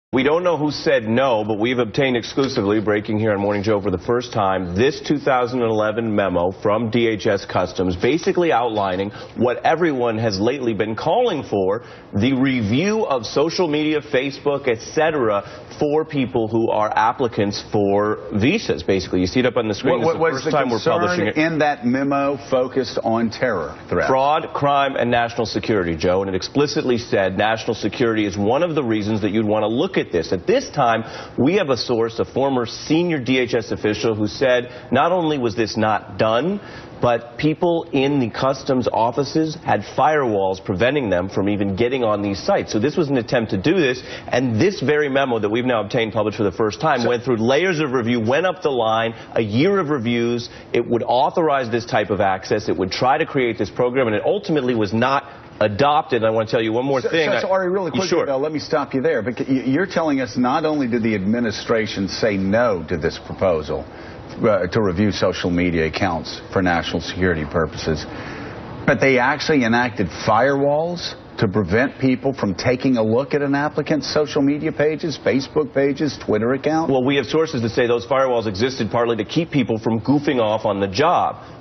We don't know who said no, but we've obtained exclusively, breaking here on Morning Joe for the first time, this 2011 memo from DHS Customs basically outlining what everyone has lately been calling for, the review of social media, Facebook, etc., for people who are applicants for visas. Basically, you see it up on the screen. What was the first time we're publishing it. In that memo focused on terror threats? Fraud, crime, and national security, Joe. And it explicitly said national security is one of the reasons that you'd want to look at this. At this time, we have a source, a former senior DHS official, who said not only was this not done, but people in the customs offices had firewalls preventing them from even getting on these sites. So this was an attempt to do this, and this very memo that we've now obtained published for the first time went through layers of review, went up the line, a year of reviews. It would authorize this type of access. It would try to create this program, and it ultimately was not adopted. I want to tell you one more thing. So Ari, really quickly, sure. Let me stop you there. Because you're telling us not only did the administration say no to this proposal to review social media accounts for national security purposes, but they actually enacted firewalls to prevent people from taking a look at an applicant's social media pages, Facebook pages, Twitter account? Well, we have sources that say those firewalls existed partly to keep people from goofing off on the job.